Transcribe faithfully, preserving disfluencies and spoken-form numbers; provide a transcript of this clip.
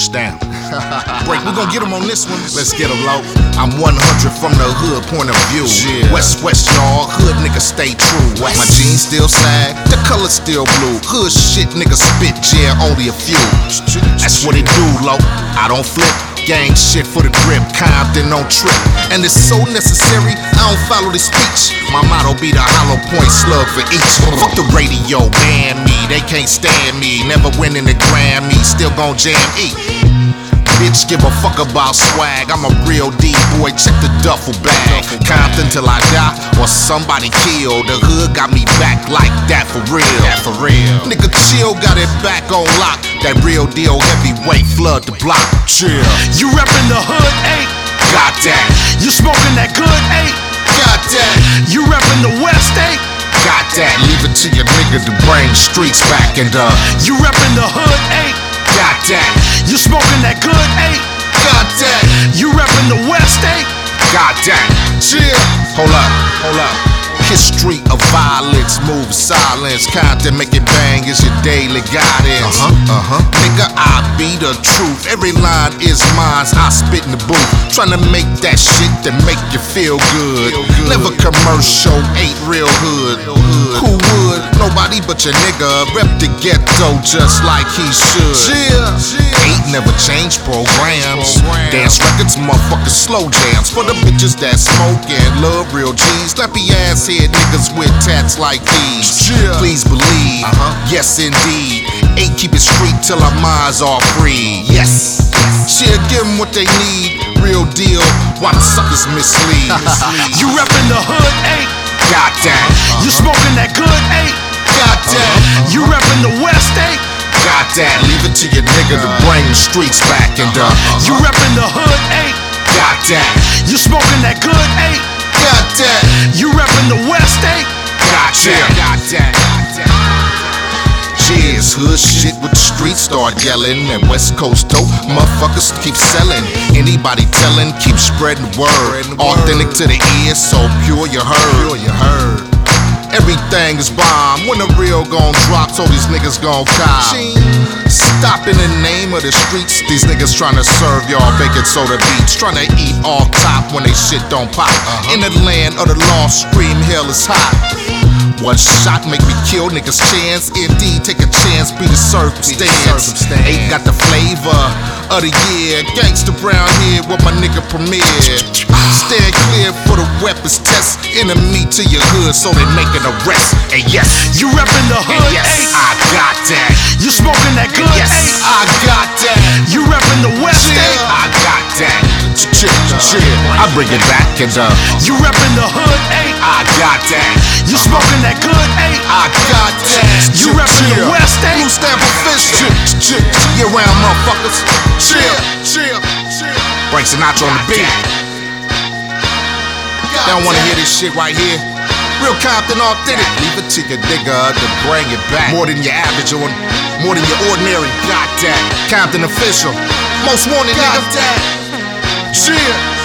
Push down. Break, we gon' get him on this one. Let's get him low. I'm one hundred from the hood point of view. Yeah. West, West, y'all. Hood niggas stay true. West. My jeans still sag, the color still blue. Hood shit niggas spit, yeah, only a few. That's what it do, low. I don't flip. Gang shit for the grip, Compton on trip. And it's so necessary, I don't follow the speech. My motto be the hollow point slug for each. Fuck the radio, ban me, they can't stand me. Never winning the Grammy, still gon' jam E. Bitch, give a fuck about swag. I'm a real D-boy, check the duffel bag. Compton till I die, or somebody killed. The hood got me back like that for real. That for real. Nigga chill, got it back on lock. That real deal heavyweight flood the block. Chill. You reppin' the hood, eight. Got that. You smoking that good, eight. Got that. You reppin' the West, eight. Got that. Leave it to your nigga to bring streets back and uh. You reppin' the hood, eight. Got that. You smoking that good, eight. Got that. You reppin' the West, eight. Got that. Chill. Hold up, hold up. History of violence, move silence. Compton make it bang is your daily guidance. Uh-huh, uh-huh. Nigga, I be the truth. Every line is mine, I spit in the booth. Tryna make that shit that make you feel good. Feel good. Never commercial, ain't real hood. Real hood. Who would? Nobody but your nigga. Rep the ghetto just like he should. Chill. Ain't never changed programs. Program. Dance records, motherfuckers, slow jams. For the bitches that smoke and love real G's. Slappy ass head niggas with tats like these. Yeah. Please believe, uh-huh. Yes indeed. Ain't keep it street till our minds are free. Yes, she'll give them what they need. Real deal, why the suckers mislead. mislead. You reppin' the hood, eight. Got that. Uh-huh. You smoking that good, eight. Got that. Uh-huh. You reppin' the West, eight. Got that. Leave it to your nigga to bring the streets back and uh. uh-huh. You reppin' the hood, eight. Got that. You smoking that good, eight. Got that. You reppin' the West, eight. Got that. Got that. Cheers, hood shit with the streets start yelling. And West Coast dope, motherfuckers keep selling. Anybody telling, keep spreading word. Authentic to the ear, so pure you heard. You heard. Everything is bomb. When the real gon' drop, so these niggas gon' cop. Stop in the name of the streets. These niggas tryna serve y'all bacon soda beats. Tryna eat all top when they shit don't pop. Uh-huh. In the land of the lost, scream hell is hot. One shot make me kill niggas' chance. Indeed, take a chance, be the circumstance. Ain't got the flavor of the year. Gangsta brown here, what my nigga premiere. Stand clear for the weapons test. Enemy to your hood, so they make an arrest. And yes, you reppin' the hood, and yes, eight. I got that. You smoking that good, yes, eight. I got that. You reppin' the West, chill. eight. I got that. Chill, chill. I bring it back and uh. You reppin' the hood, eight. I got that. You smoking that good, eight. I got that. You reppin' the West, eight. Blue stamp official. Chill, you around motherfuckers. Chill, chill, chill. Bring Sinatra on the beat. They don't wanna hear this shit right here. Real Compton authentic. Leave it to your nigga to bring it back. More than your average or more than your ordinary. Got that. Compton official. Most wanted nigga. Got that. Chill.